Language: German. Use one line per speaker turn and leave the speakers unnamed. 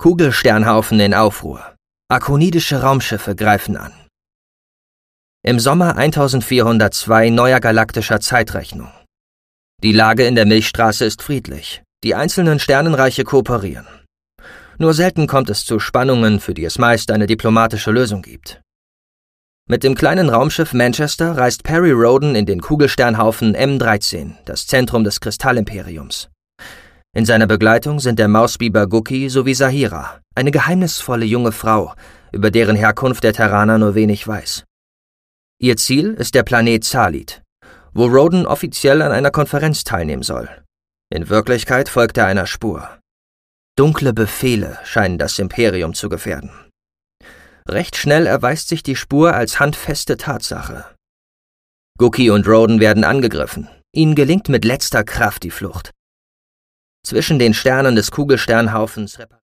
Kugelsternhaufen in Aufruhr. Akonidische Raumschiffe greifen an. Im Sommer 1402 neuer galaktischer Zeitrechnung. Die Lage in der Milchstraße ist friedlich. Die einzelnen Sternenreiche kooperieren. Nur selten kommt es zu Spannungen, für die es meist eine diplomatische Lösung gibt. Mit dem kleinen Raumschiff Manchester reist Perry Rhodan in den Kugelsternhaufen M13, das Zentrum des Kristallimperiums. In seiner Begleitung sind der Mausbiber Guki sowie Sahira, eine geheimnisvolle junge Frau, über deren Herkunft der Terraner nur wenig weiß. Ihr Ziel ist der Planet Zalit, wo Rhodan offiziell an einer Konferenz teilnehmen soll. In Wirklichkeit folgt er einer Spur. Dunkle Befehle scheinen das Imperium zu gefährden. Recht schnell erweist sich die Spur als handfeste Tatsache. Guki und Rhodan werden angegriffen. Ihnen gelingt mit letzter Kraft die Flucht. Zwischen den Sternen des Kugelsternhaufens